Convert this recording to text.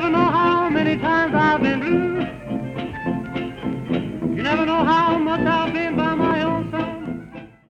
never know how many times I've been blue. You never know how much I've been by.